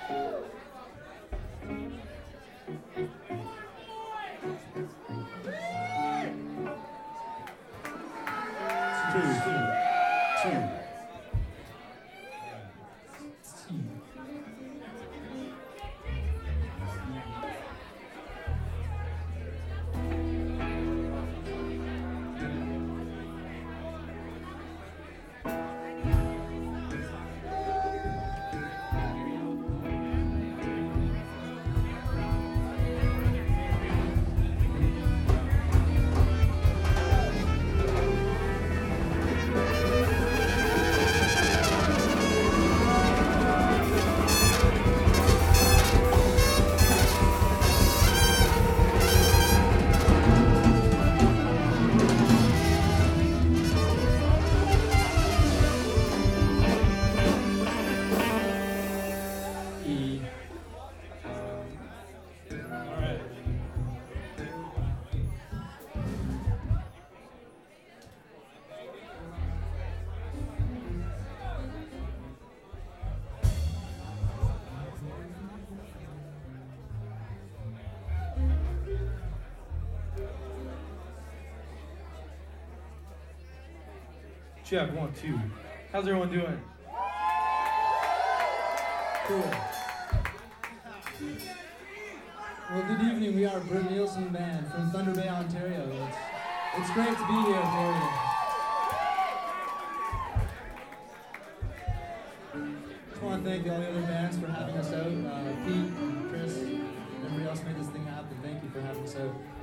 Check, 1, 2. How's everyone doing? Cool. Well, good evening. We are Britt Nielsen Band from Thunder Bay, Ontario. It's great to be here for you. Just want to thank all the other bands for having us out. Pete, Chris, everybody else made this thing happen. Thank you for having us out.